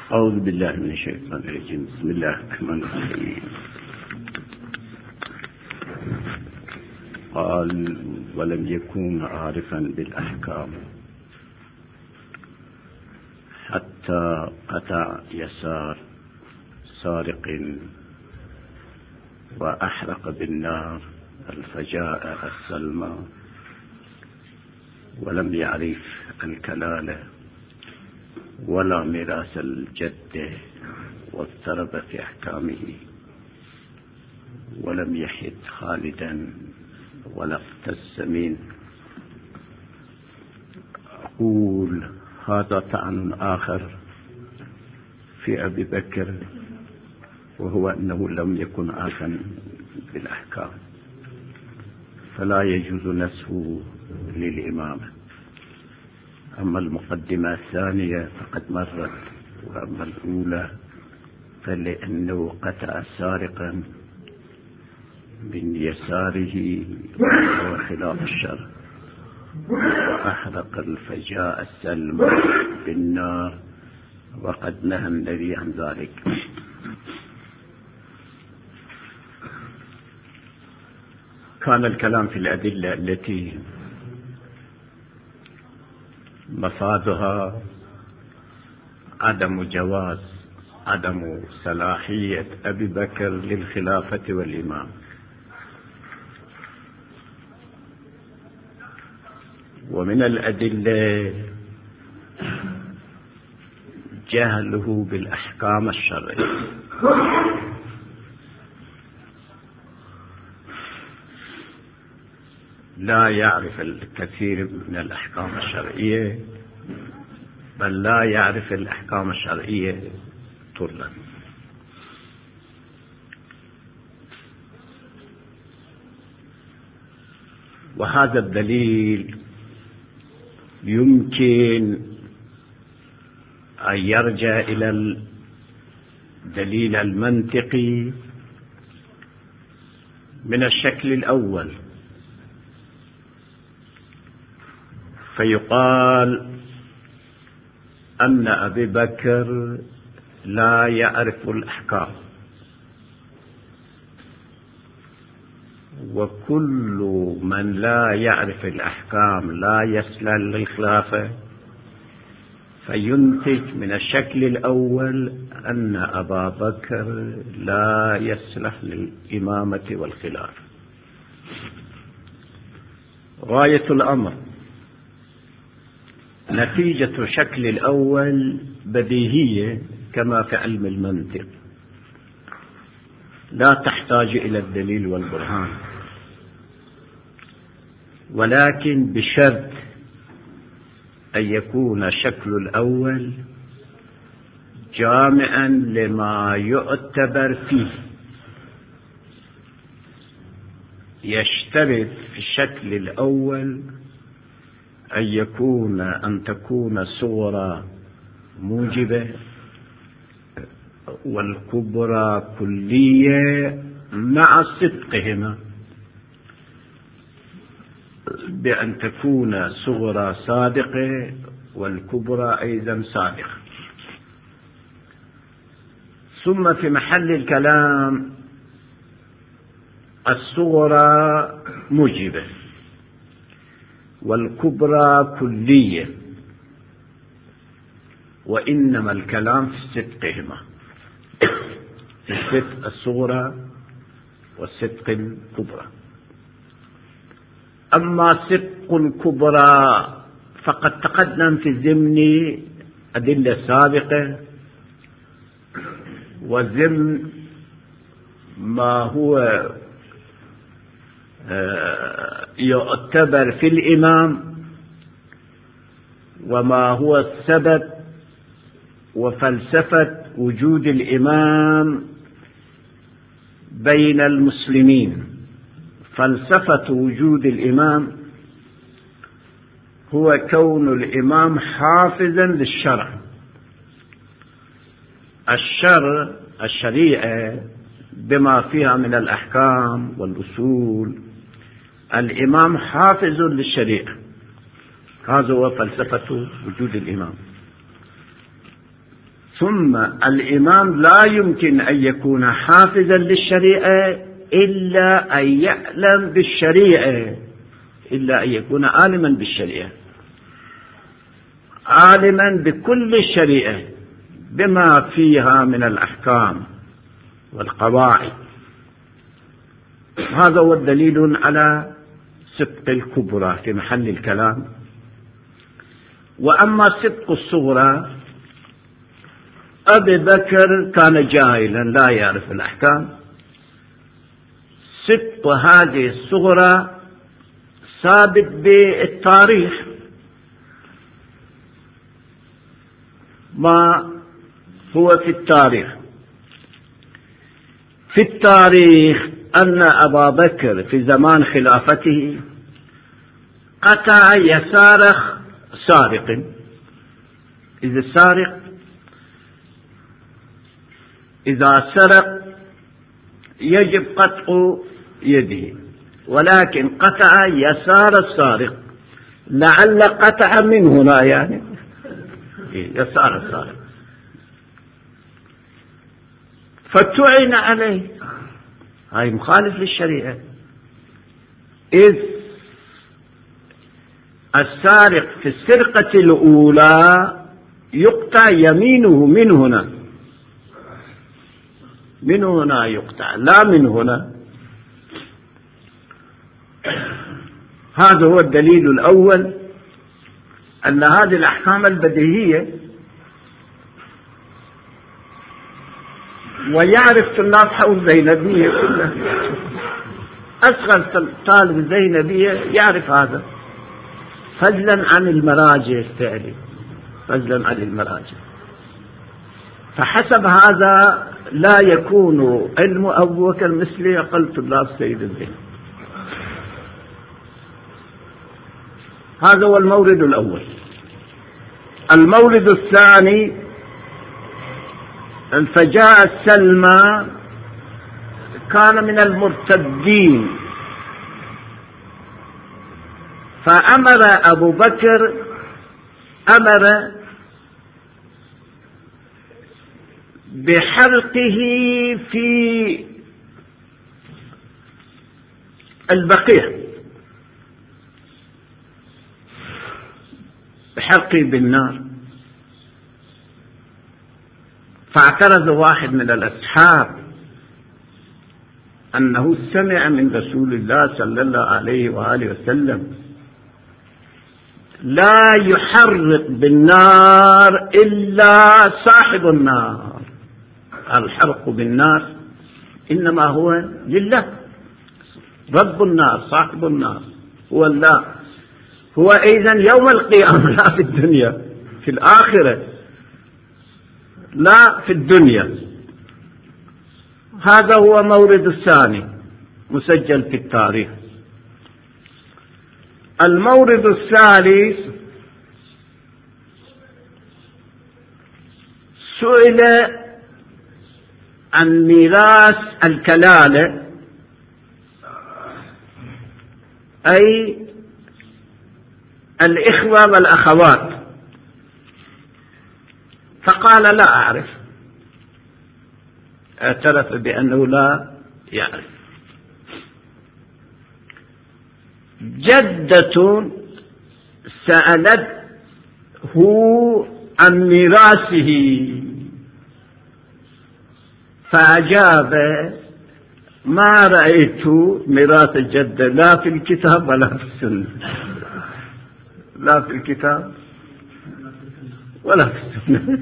أعوذ بالله من الشيطان الرجيم. بسم الله الرحمن الرحيم. قال: ولم يكن عارفا بالأحكام حتى قطع يسار سارق وأحرق بالنار الفجاء السلمى، ولم يعرف الكلالة ولا ميراث الجد، واضطرب في أحكامه، ولم يحد خالدا ولا اقتس منه. أقول هذا طعن آخر في أبي بكر، وهو أنه لم يكن عارفا بالأحكام، فلا يجوز نسبه للإمامة. أما المقدمة الثانية فقد مرت، وأما الأولى فلأنه قطع سارقا من يساره وهو خلاف الشرع، وأحرق الفجاء السلمى بالنار، وقد نهى النبي عن ذلك. كان الكلام في الأدلة التي مفادها عدم صلاحية أبي بكر للخلافة والإمام، ومن الأدلة جهله بالأحكام الشرعية. لا يعرف الكثير من الأحكام الشرعية، بل لا يعرف الأحكام الشرعية طولا. وهذا الدليل يمكن أن يرجع إلى الدليل المنطقي من الشكل الأول، فيقال أن أبي بكر لا يعرف الأحكام، وكل من لا يعرف الأحكام لا يصلح للخلافة، فينتج من الشكل الأول أن أبا بكر لا يصلح للإمامة والخلافة. غاية الأمر نتيجة الشكل الأول بديهية كما في علم المنطق، لا تحتاج إلى الدليل والبرهان، ولكن بشرط أن يكون الشكل الأول جامعا لما يعتبر فيه. يشترط في الشكل الأول أن تكون الصغرى موجبة والكبرى كلية مع صدقهما، بأن تكون صغرى صادقة والكبرى أيضا صادقة. ثم في محل الكلام الصغرى موجبة والكبرى كلية، وإنما الكلام في صدقهما، في صدق الصغرى والصدق الكبرى. أما صدق الكبرى فقد تقدم في ضمن أدلة سابقة، وضمن ما هو يعتبر في الإمام، وما هو السبب وفلسفة وجود الإمام بين المسلمين. فلسفة وجود الإمام هو كون الإمام حافظا للشرع. الشريعة بما فيها من الأحكام والأصول، الإمام حافظ للشريعة، هذا هو فلسفة وجود الإمام. ثم الإمام لا يمكن أن يكون حافظا للشريعة إلا أن يعلم بالشريعة، إلا أن يكون عالما بالشريعة، عالما بكل الشريعة بما فيها من الأحكام والقواعد. هذا هو الدليل على صدق الكبرى في محل الكلام. وأما صدق الصغرى، أبي بكر كان جاهلا لا يعرف الأحكام. صدق هذه الصغرى ثابت بالتاريخ، ما هو في التاريخ. في التاريخ أن أبا بكر في زمان خلافته قطع يسار سارق. إذا السارق إذا سرق يجب قطع يده، ولكن قطع يسار السارق، لعل قطع من هنا يعني يسار السارق، فتعين عليه. هاي مخالف للشريعة، إذ السارق في السرقة الأولى يقطع يمينه من هنا، من هنا يقطع لا من هنا. هذا هو الدليل الأول، أن هذه الأحكام البديهية. ويعرف طلاب حول زينبية كلها، أصغر طالب زينبية يعرف هذا، فضلا عن المراجع التالي، فضلا عن المراجع. فحسب هذا لا يكون علم أبو بكر مثل أقل طلاب سيد الزين. هذا هو المورد الأول. المورد الثاني، فجاء سلمى كان من المرتدين، فأمر أبو بكر أمر بحرقه في البقيع، بحرقه بالنار. فاعترض واحد من الأصحاب أنه سمع من رسول الله صلى الله عليه وآله وسلم: لا يحرق بالنار إلا صاحب النار. الحرق بالنار إنما هو لله، رب النار صاحب النار هو الله، هو إذن يوم القيامة، لا في الدنيا، في الآخرة لا في الدنيا. هذا هو مورد الثاني مسجل في التاريخ. المورد الثالث، سئل عن ميراث الكلالة، أي الإخوة والأخوات، فقال لا أعرف، اعترف بأنه لا يعرف. جدة سألته عن ميراثه فأجاب: ما رأيت ميراث الجدة لا في الكتاب ولا في السنة، لا في الكتاب ولا في السنة.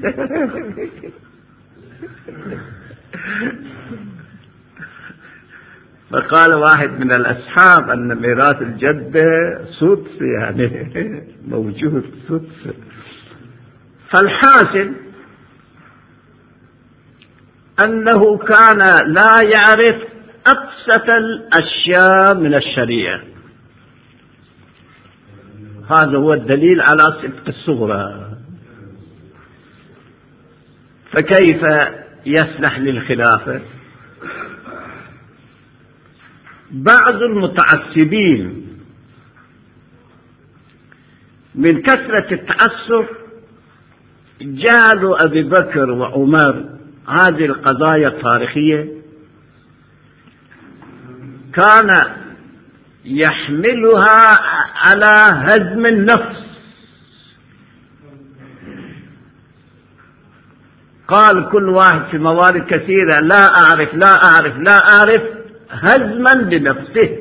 فقال واحد من الأصحاب أن ميراث الجدة سدس، يعني موجود سدس. فالحاصل أنه كان لا يعرف أبسط الأشياء من الشريعة. هذا هو الدليل على صدق الصغرى. فكيف يصلح للخلافة؟ بعض المتعصبين من كثرة التعصب جعل أبي بكر وعمر هذه القضايا التاريخية كان يحملها على هزم النفس. قال كل واحد في موارد كثيرة لا أعرف لا أعرف لا أعرف، هزما لنفسه.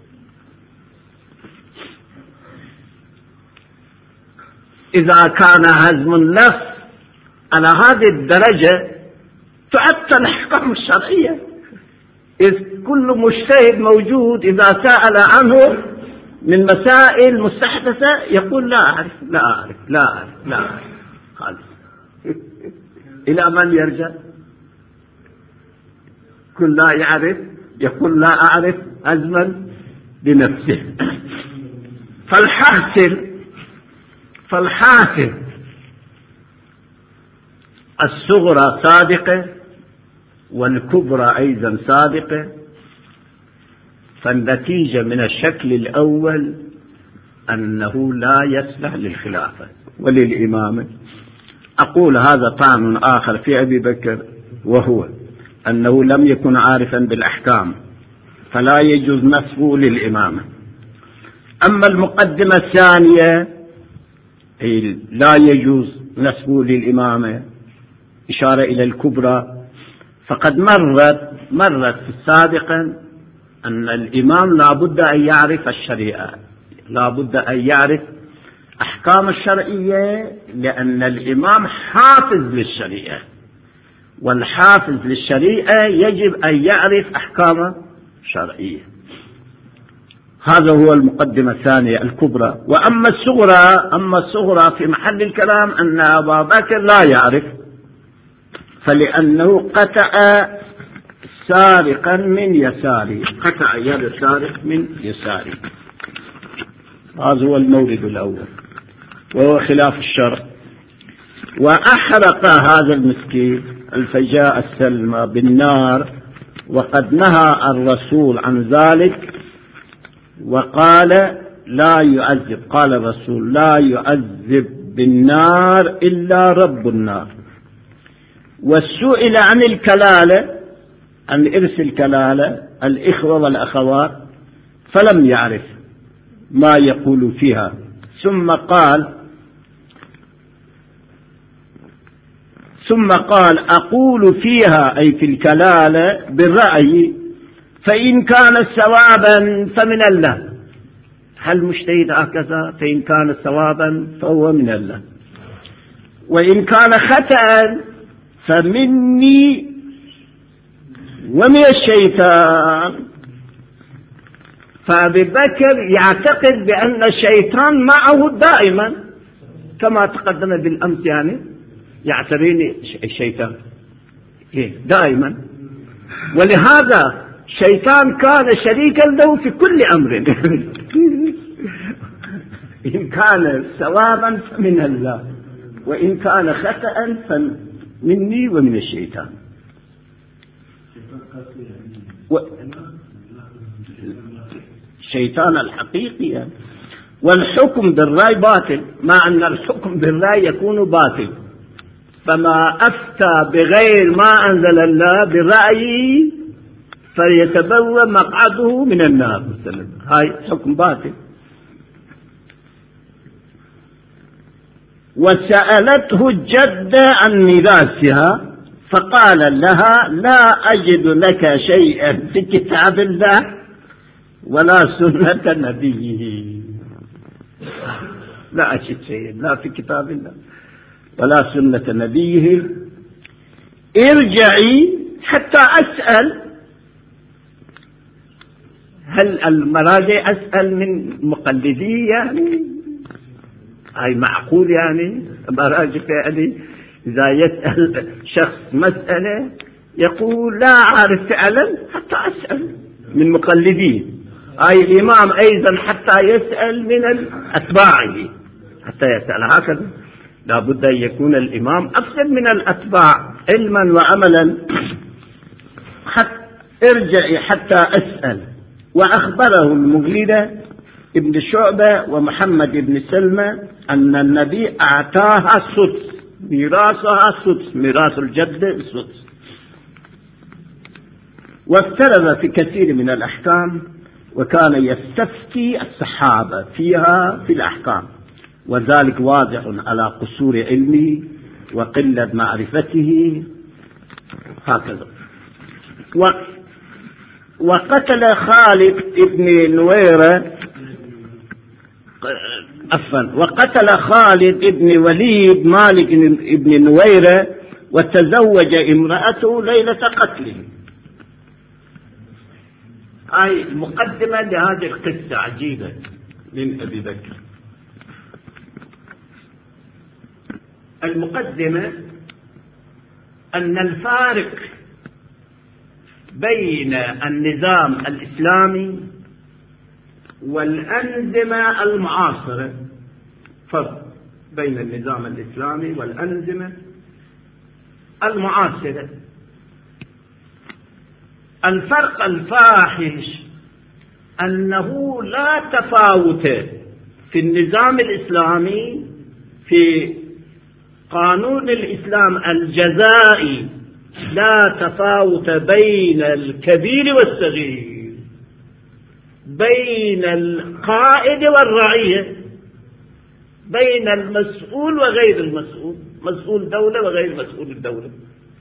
إذا كان هزم النفس على هذه الدرجة تعطل الأحكام الشرعية، إذ كل مجتهد موجود إذا سأل عنه من مسائل مستحدثة يقول لا أعرف لا أعرف لا أعرف لا أعرف، خالص. إلى من يرجع؟ كل لا يعرف يقول لا أعرف هزما لنفسه. فالحاصل الصغرى صادقة والكبرى أيضا صادقة، فالنتيجة من الشكل الأول أنه لا يصلح للخلافة وللإمامة. أقول هذا طعن آخر في أبي بكر، وهو أنه لم يكن عارفا بالأحكام فلا يجوز نسبه للإمامة. أما المقدمة الثانية لا يجوز نسبه للإمامة، إشارة إلى الكبرى، فقد مرت سابقا أن الإمام لا بد أن يعرف الشريعة، لا بد أن يعرف أحكام الشرعية، لأن الإمام حافظ للشريعة، والحافظ للشريعة يجب أن يعرف أحكام شرعية. هذا هو المقدمة الثانية الكبرى. وأما الصغرى في محل الكلام أن أبا بكر لا يعرف، فلأنه قطع سارقا من يساري، قطع يد السارق من يساري. هذا هو المورد الأول وهو خلاف الشرع. وأحرق هذا المسكين الفجاء السلمى بالنار، وقد نهى الرسول عن ذلك وقال لا يعذب، قال الرسول لا يعذب بالنار إلا رب النار. والسئل عن الكلالة، عن إرث الكلالة الإخوة والأخوات، فلم يعرف ما يقول فيها، ثم قال أقول فيها أي في الكلالة بالرأي، فإن كان ثوابا فمن الله. هل مجتهد هكذا؟ فإن كان ثوابا فهو من الله، وإن كان خطأ فمني ومن الشيطان. فأبي بكر يعتقد بأن الشيطان معه دائما، كما تقدم بالأمس، يعني يعتريني الشيطان دائما، ولهذا الشيطان كان شريكا له في كل أمر. إن كان ثوابا فمن الله، وإن كان خطأ فمني ومن الشيطان. الشيطان الحقيقي يعني. والحكم بالرأي باطل، مع أن الحكم بالرأي يكون باطل، فما أفتى بغير ما أنزل الله برأيه فليتبوأ مقعده من النار مثلا، هاي حكم باطل. وسألته الجدة عن ميراثها فقال لها لا أجد لك شيئا في كتاب الله ولا سنة نبيه. لا أجد شيئا لا في كتاب الله ولا سنة نبيه، ارجعي حتى أسأل. هل المراجع أسأل من مقلدي؟ يعني هاي معقول؟ يعني مراجع يعني إذا يسأل شخص مسألة يقول لا أعرف فعلا حتى أسأل من مقلدين. هاي الإمام أيضا حتى يسأل من أتباعه، حتى يسأل هكذا. لا بد أن يكون الإمام أفضل من الأتباع علما وعملا. ارجعي حتى أسأل. وأخبره المغيرة ابن شعبة ومحمد بن سلمة أن النبي أعطاها السدس، ميراثها السدس، ميراث الجدة السدس. واختلف في كثير من الأحكام، وكان يستفتي الصحابة فيها في الأحكام، وذلك واضح على قصور علمه وقلة معرفته هكذا. وقتل خالد بن نويرة وقتل خالد بن وليد مالك بن نويرة، وتزوج امرأته ليلة قتله. هاي المقدمة لهذه القصة عجيبة من أبي بكر. المقدمة أن الفارق بين النظام الإسلامي والأنظمة المعاصرة، فرق بين النظام الإسلامي والأنظمة المعاصرة. الفرق الفاحش أنه لا تفاوت في النظام الإسلامي في قانون الإسلام الجزائي، لا تفاوت بين الكبير والصغير، بين القائد والرعية، بين المسؤول وغير المسؤول، مسؤول دولة وغير مسؤول الدولة.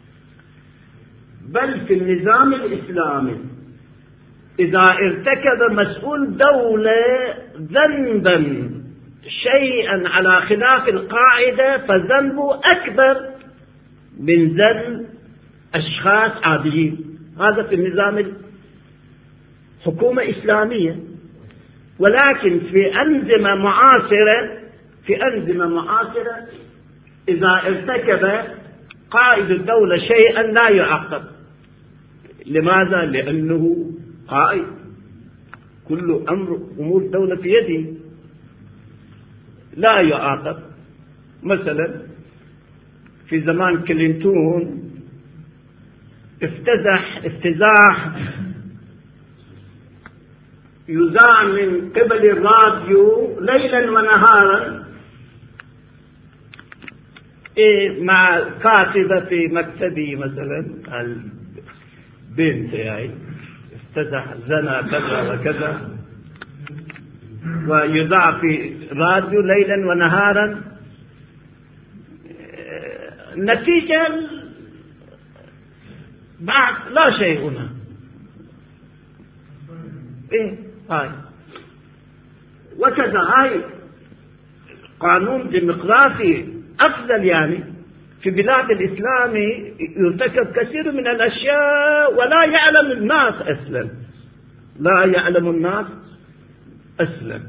بل في النظام الإسلامي إذا ارتكب مسؤول دولة ذنبا شيئا على خلاف القاعدة فذنبه أكبر من ذنب أشخاص عاديين. هذا في النظام الحكومة إسلامية. ولكن في أنظمة معاصرة إذا ارتكب قائد الدولة شيئا لا يعاقب. لماذا؟ لأنه قائد، كل أمور الدولة في يده، لا يعاقب. مثلا في زمان كلينتون افتزاح يذاع من قبل الراديو ليلا ونهارا، مع كاتبة في مكتبي مثلا البنت يعني افتزح زنا كذا وكذا، ويذاع في راديو ليلا ونهارا. نتيجة بعد لا شيء هنا. هاي وكذا. هاي قانون ديمقراطي أفضل. يعني في بلاد الإسلام يرتكب كثير من الأشياء ولا يعلم الناس أصلا، لا يعلم الناس أصلا.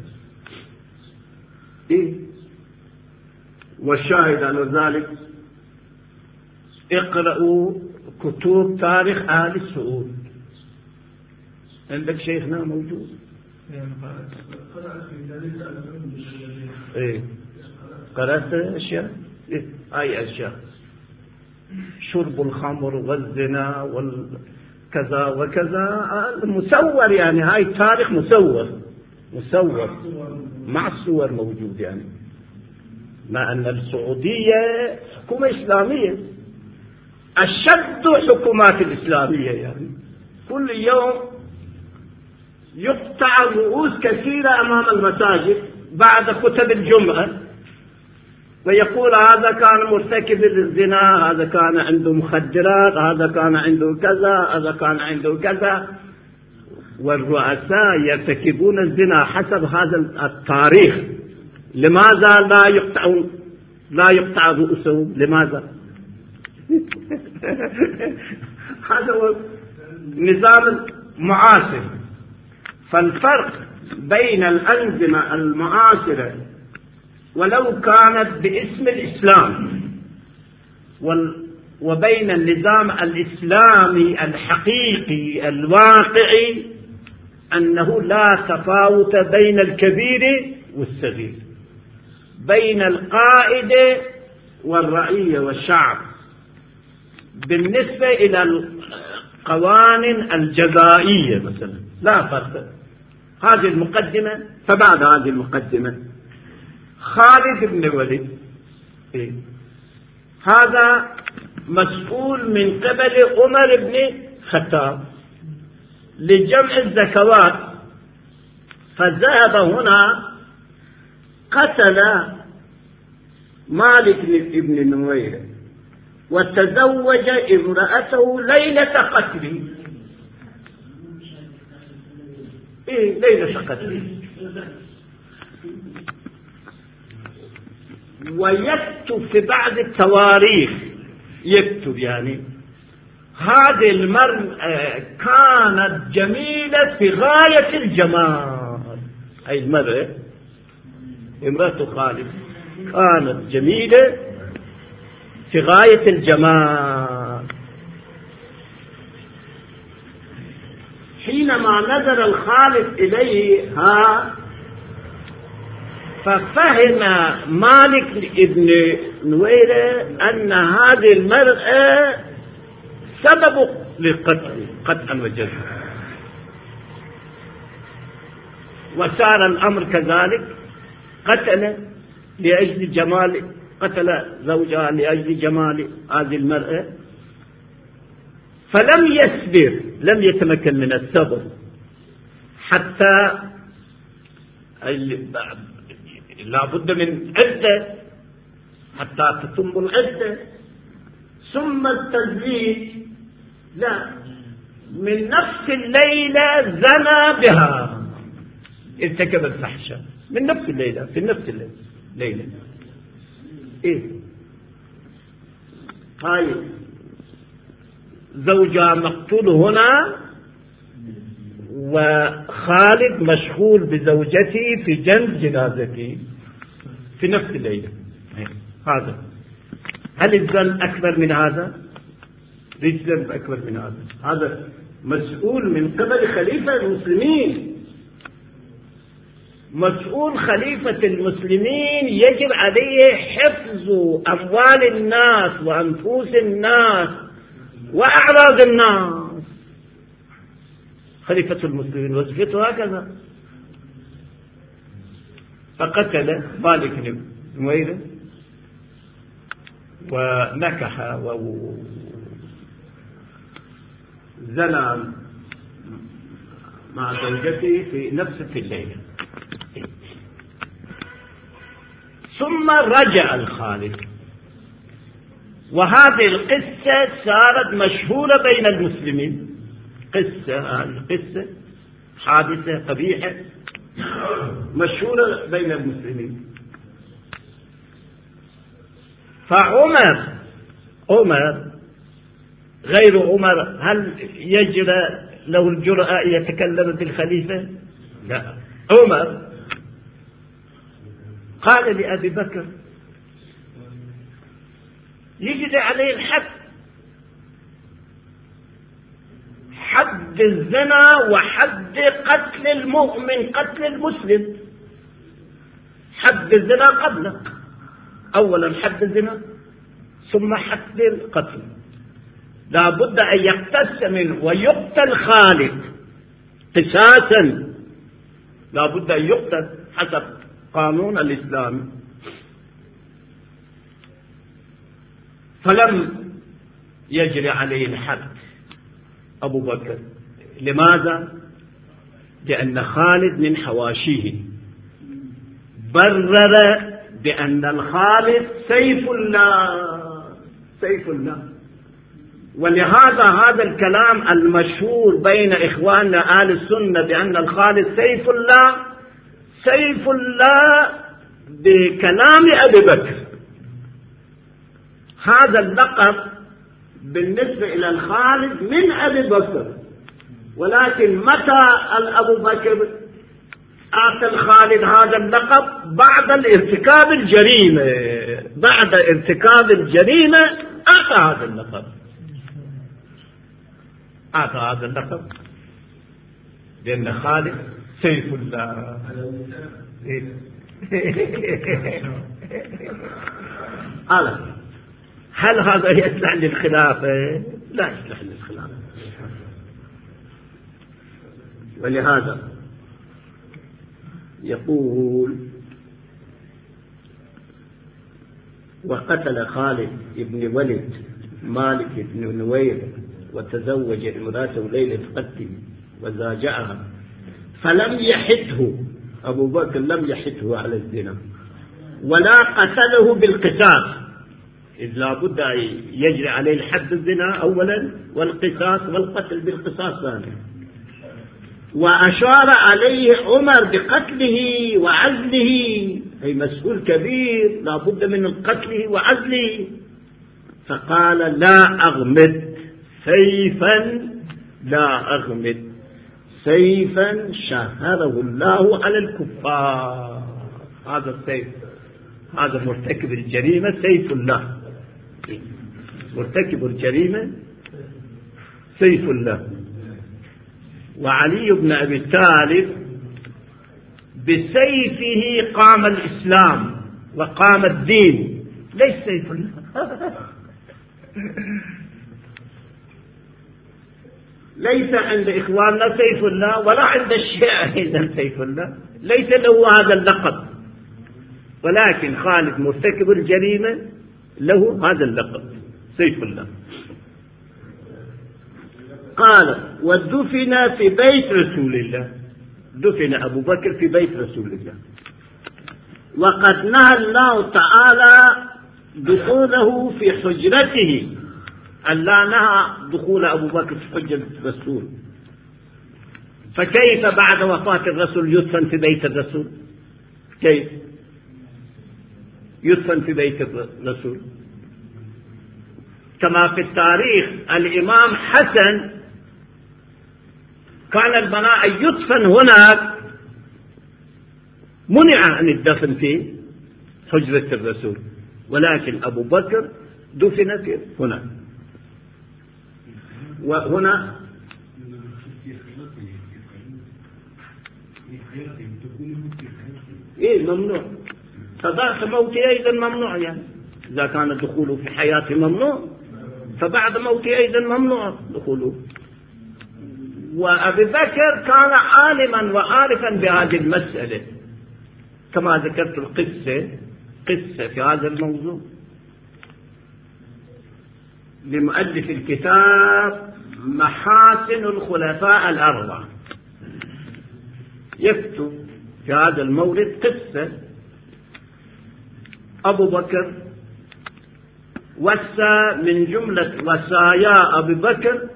والشاهد على ذلك اقرأوا كتب تاريخ آل السعود. عندك شيخنا موجود؟ قرأت أشياء؟ أي أشياء؟ شرب الخمر والزنا والكذا وكذا مصور. يعني هاي تاريخ مصور مع الصور موجود. يعني مع أن السعودية حكومة إسلامية أشد حكومات الإسلامية. يعني كل يوم يقطع رؤوس كثيرة أمام المساجد بعد خطب الجمعة، ويقول هذا كان مرتكب للزنا، هذا كان عنده مخدرات، هذا كان عنده كذا، هذا كان عنده كذا. والرؤساء يرتكبون الزنا حسب هذا التاريخ. لماذا لا يقطع رؤوسهم؟ لماذا؟ هذا هو نظام معاصر. فالفرق بين الأنظمة المعاصرة ولو كانت باسم الإسلام وبين النظام الإسلامي الحقيقي الواقعي أنه لا تفاوت بين الكبير والصغير، بين القائد والرعية والشعب بالنسبة إلى القوانين الجزائية مثلا. لا فرق. هذه المقدمة. فبعد هذه المقدمة خالد بن الوليد هذا مسؤول من قبل عمر بن الخطاب لجمع الزكوات، فذهب هنا قتل مالك بن نويرة وتزوج امرأته ليلة قتله. ليلة قتله. ويكتب في بعض التواريخ، يكتب يعني هذه المرأة كانت جميلة في غاية الجمال. أي المرأة امرأة خالد كانت جميلة في غاية الجمال. حينما نظر الخالد إليها ففهم مالك ابن نويرة أن هذه المرأة سبب للقتل قطعا وجزما، وصار الأمر كذلك. قتل زوجها لأجل جمال هذه المرأة، فلم يصبر، لم يتمكن من الصبر حتى لا بد من عدة حتى تتم العدة، ثم التزويج. لا، من نفس الليلة زنى بها، ارتكب الفحشة من نفس الليلة، في نفس الليلة. طيب زوجها مقتول هنا، وخالد مشغول بزوجته في جنب جنازته في نفس الليلة. هل الذنب أكبر من هذا؟ ليس ذنب أكبر من هذا. هذا مسؤول من قبل خليفة المسلمين. مسؤول خليفة المسلمين يجب عليه حفظ أموال الناس وأنفوس الناس وأعراض الناس. خليفة المسلمين وظيفته هكذا. فقتل مالك بن نويرة ونكح وزنى مع زوجته في نفس الليلة. ثم رجع الخالد، وهذه القصة صارت مشهورة بين المسلمين. قصة حادثة قبيحة مشهورة بين المسلمين. فعمر غير عمر هل يجرى له الجرأة يتكلم بالخليفة؟ لا. عمر قال لأبي بكر يجري عليه الحد، حد الزنا وحد قتل المؤمن، قتل المسلم. حد الزنا قبله، أولا حد الزنا ثم حد القتل. لا بد أن يقتص منه ويقتل خالد قصاصا، لا بد أن يقتل حسب قانون الإسلام. فلم يجري عليه الحد أبو بكر. لماذا؟ لأن خالد من حواشيه برر بأن الخالد سيف الله. ولهذا هذا الكلام المشهور بين إخواننا آل السنة بأن الخالد سيف الله بكلام أبي بكر. هذا اللقب بالنسبة إلى الخالد من أبي بكر، ولكن متى أبو بكر أعطى الخالد هذا اللقب؟ بعد ارتكاب الجريمة أعطى هذا اللقب لأن خالد سيف الله. هل هذا يصلح للخلافة؟ لا يصلح للخلافة. ولهذا يقول وقتل خالد بن ولد مالك بن نوير وتزوج امرأته ليلة قتله وزاجعها، فلم يحده أبو بكر، لم يحده على الزنا ولا قتله بالقصاص، إذ لا بد أن يجري عليه الحد الزنا أولا والقصاص والقتل بالقصاص ثانيا. وأشار عليه عمر بقتله وعزله، أي مسؤول كبير لا بد من قتله وعزله، فقال لا أغمد سيفا، لا أغمد سيفا شهره الله على الكفار. هذا السيف، هذا مرتكب الجريمة سيف الله، مرتكب الجريمة سيف الله. وعلي بن أبي طالب بسيفه قام الإسلام وقام الدين، ليس سيف الله. ليس عند إخواننا سيف الله ولا عند الشيعة أيضا سيف الله، ليس له هذا اللقب، ولكن خالد مرتكب الجريمة له هذا اللقب سيف الله. قال ودفن في بيت رسول الله، دفن أبو بكر في بيت رسول الله، وقد نهى الله تعالى دخوله في حجرته، ألا نهى دخول أبو بكر في حجرة الرسول، فكيف بعد وفاة الرسول يدفن في بيت الرسول؟ كيف يدفن في بيت الرسول؟ كما في التاريخ الإمام حسن كان البناء يدفن هناك، منع عن الدفن في حجرة الرسول، ولكن أبو بكر دفن في هنا. وهنا ممنوع، فبعد موته أيضا ممنوع، يعني إذا كان دخوله في حياته ممنوع فبعد موته أيضا ممنوع دخوله. وأبي بكر كان عالما وعارفا بهذه المسألة، كما ذكرت قصة في هذا الموضوع لمؤلف الكتاب محاسن الخلفاء الأربعة، يكتب في هذا المورد قصة أبو بكر وسى من جملة وصايا أبي بكر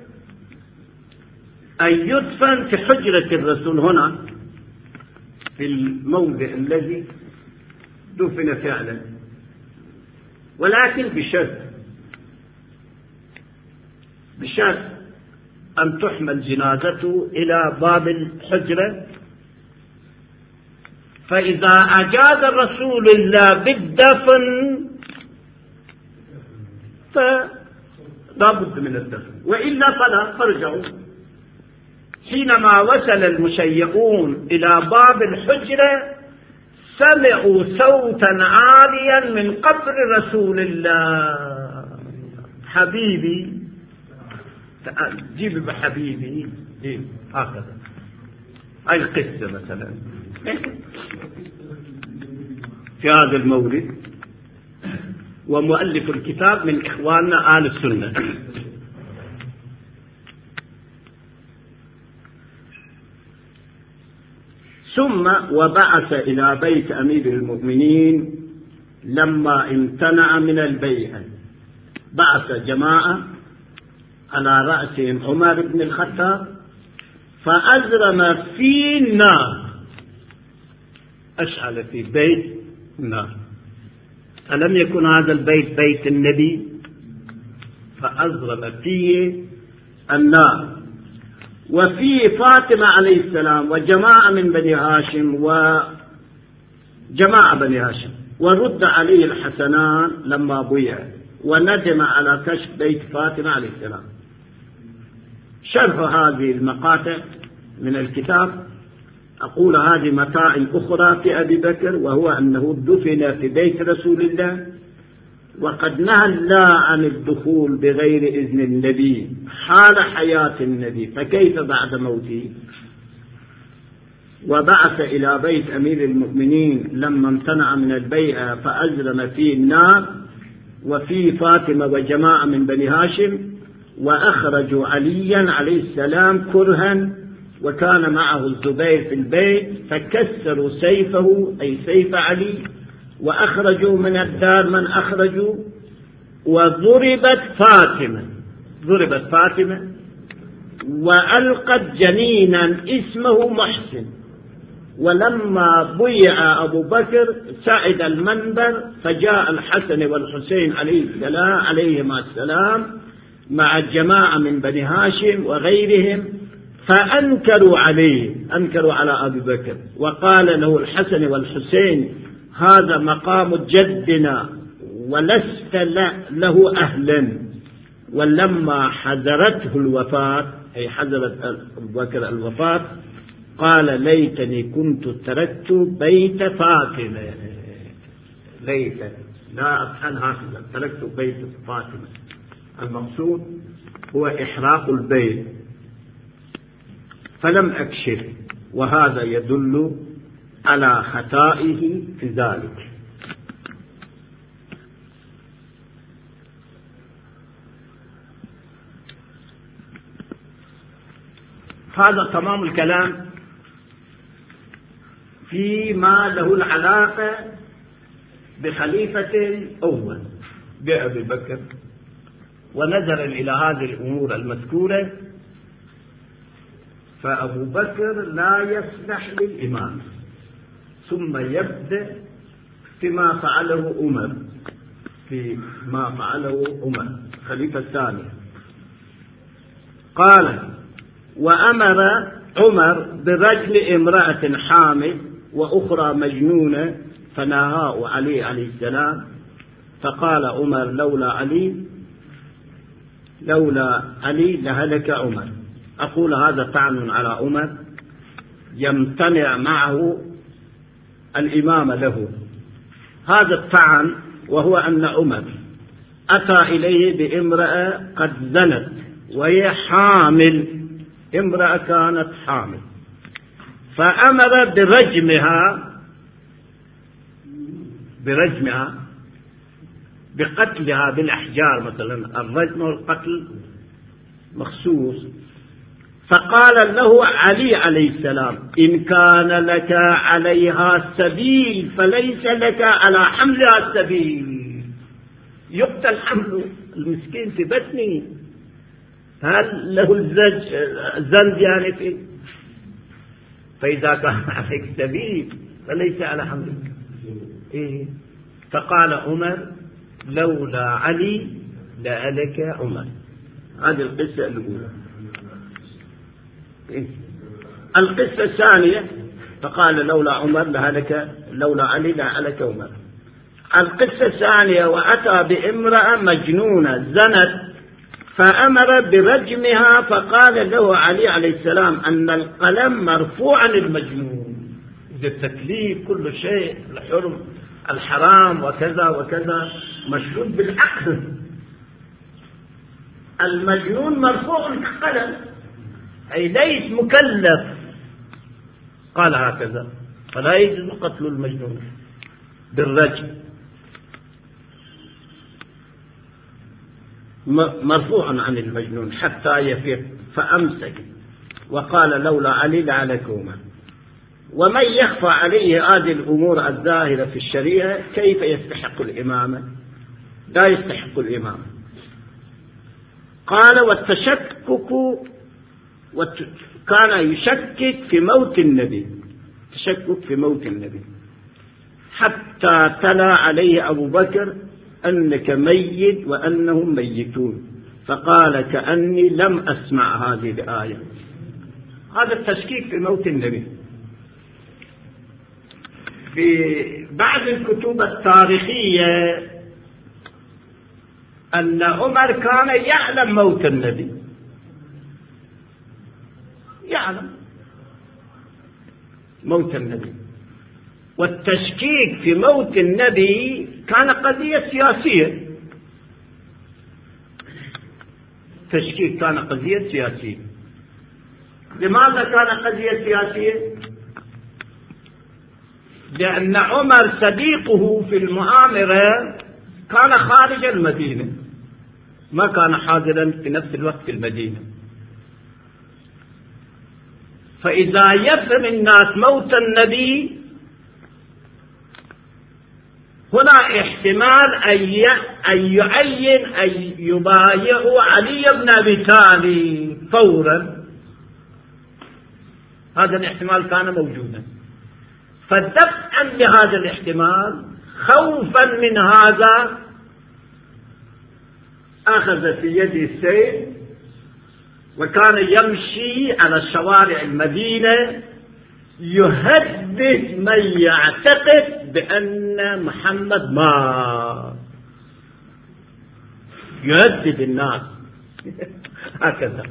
أن يدفن في حجرة الرسول هنا في الموضع الذي دفن فعلا، ولكن بشرط أن تحمل جنازته إلى باب الحجرة، فإذا أجاز رسول الله بالدفن فلا بد من الدفن، وإلا فلا فرجعوا. حينما وصل المشيعون إلى باب الحجرة سمعوا صوتا عاليا من قبر رسول الله، حبيبي جيب بحبيبي، هكذا. هاي القصة مثلا في هذا المورد، ومؤلف الكتاب من إخواننا آل السنة. ثم وبعث إلى بيت أمير المؤمنين لما امتنع من البيعة، بعث جماعة على رأسهم عمر بن الخطاب فأزرم في النار، أشعل في بيت النار. ألم يكن هذا البيت بيت النبي؟ فأزرم فيه النار، وفيه فاطمة عليه السلام وجماعة من بني هاشم وجماعة بني هاشم، ورد عليه الحسنان لما بيع، وندم على كشف بيت فاطمة عليه السلام. شرح هذه المقاطع من الكتاب. أقول هذه متاع أخرى في أبي بكر، وهو أنه دفن في بيت رسول الله، وقد نهى الله عن الدخول بغير إذن النبي حال حياة النبي، فكيف بعد موته؟ وبعث إلى بيت أمير المؤمنين لما امتنع من البيعة فأزرم فيه النار، وفي فاطمة وجماعة من بني هاشم، وأخرجوا عليا عليه السلام كرها، وكان معه الزبير في البيت، فكسروا سيفه أي سيف علي، وأخرجوا من الدار من أخرجوا، وضربت فاطمة وألقت جنينا اسمه محسن. ولما بيع أبو بكر صعد المنبر، فجاء الحسن والحسين عليهما السلام مع جماعة من بني هاشم وغيرهم، فأنكروا على أبي بكر، وقال له الحسن والحسين: هذا مقام جدنا ولست له أهلا. ولما حضرته الوفاة، أي حضرت أبو بكر الوفاة، قال: ليتني كنت تركت بيت فاطمة. ليت لا أفعل هكذا، تركت بيت فاطمة. المقصود هو إحراق البيت، فلم أكشف، وهذا يدل على خطائه في ذلك. هذا تمام الكلام فيما له العلاقة بخليفة أول بأبي بكر. ونظرا إلى هذه الأمور المذكورة، فأبو بكر لا يصلح للإمام، ثم يبدأ فيما فعله عمر خليفة الثاني. قال: وأمر عمر برجل امرأة حامل وأخرى مجنونة، فنهاه علي عليه السلام. فقال عمر: لولا علي لهلك عمر. أقول هذا طعن على عمر، يمتنع معه الإمام له هذا الطعن، وهو أن عمر أتى إليه بامرأة قد زنت وهي حامل، امرأة كانت حامل، فأمر برجمها بقتلها بالأحجار، مثلا الرجم والقتل مخصوص. فقال له علي عليه السلام: إن كان لك عليها سبيل فليس لك على حملها سبيل. يقتل حمله المسكين في بطنه، هل له الزند يعني فيه؟ فإذا كان عليك سبيل فليس على حمله. فقال عمر: لولا علي لهلك عمر. هذه القصة الأولى. القصة الثانية: فقال لولا علي لهلك عمر. القصة الثانية: وأتى بامرأة مجنونة زنت، فأمر برجمها، فقال له علي عليه السلام أن القلم مرفوع عن المجنون، التكليف كل شيء، الحرم الحرام وكذا وكذا مشروط بالعقل، المجنون مرفوع القلم أي ليس مكلف. قال هكذا، فلا يجوز قتل المجنون بالرجم، مرفوع عن المجنون حتى يفيق. فأمسك وقال: لولا علي لهلكهما. ومن يخفى عليه هذه الأمور الظاهرة في الشريعة كيف يستحق الإمامة؟ لا يستحق الإمامة. قال: كان يشكك في موت النبي، حتى تلا عليه أبو بكر: أنك ميت وأنهم ميتون. فقال: كأني لم أسمع هذه الآية. هذا التشكيك في موت النبي. في بعض الكتب التاريخية أن عمر كان يعلم موت النبي، والتشكيك في موت النبي كان قضية سياسية. لماذا كان قضية سياسية؟ لأن عمر صديقه في المؤامرة كان خارج المدينة، ما كان حاضرا في نفس الوقت في المدينة. فإذا يفهم الناس موت النبي هنا احتمال أن يعين أن يبايعوا علي بن أبي طالب فورا، هذا الاحتمال كان موجودا. فدفعا لهذا الاحتمال خوفا من هذا أخذ في يده السيف وكان يمشي على شوارع المدينة يهدد من يعتقد بأن محمد مات، يهدد الناس هكذا،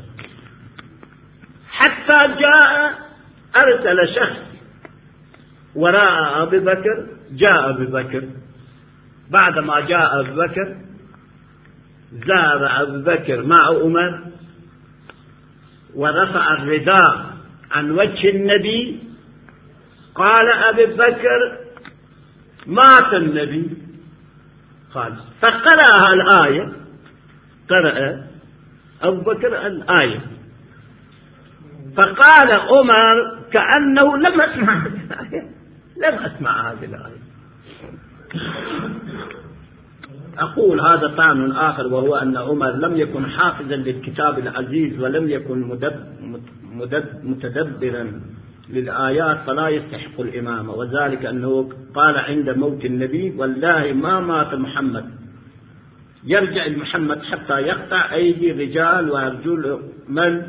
حتى أرسل شخص وراء أبي بكر. جاء أبي بكر، بعدما جاء أبي بكر زار أبي بكر مع عمر ورفع الرداء عن وجه النبي. قال أبي بكر مات النبي، قال فقرأ الآية، قرأ أبو بكر الآية، فقال عمر كأنه لم أسمع هذه الآية، لم أسمع هذه الآية. أقول هذا طعن آخر، وهو أن عمر لم يكن حافظا للكتاب العزيز ولم يكن متدبرا للآيات فلا يستحق الإمامة، وذلك أنه قال عند موت النبي والله ما مات محمد، يرجع محمد حتى يقطع أيدي الرجال وأرجل من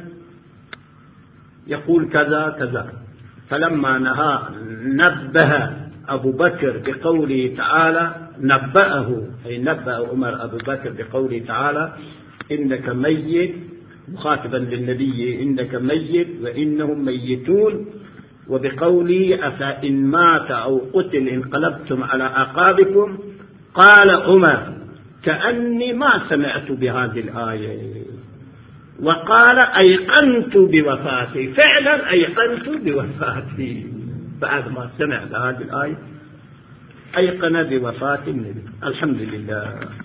يقول كذا كذا. فلما نبه أبو بكر بقوله تعالى، نبأه أي نبأ عمر أبو بكر بقوله تعالى إنك ميت، مخاطبا للنبي إنك ميت وإنهم ميتون، وبقوله أفإن مات أو قتل انقلبتم على أعقابكم. قال عمر كأني ما سمعت بهذه الآية، وقال أيقنت بوفاتي، فعلا أيقنت بوفاتي، بعد ما سمع بهذه الآية أيقن بوفاة النبي. الحمد لله.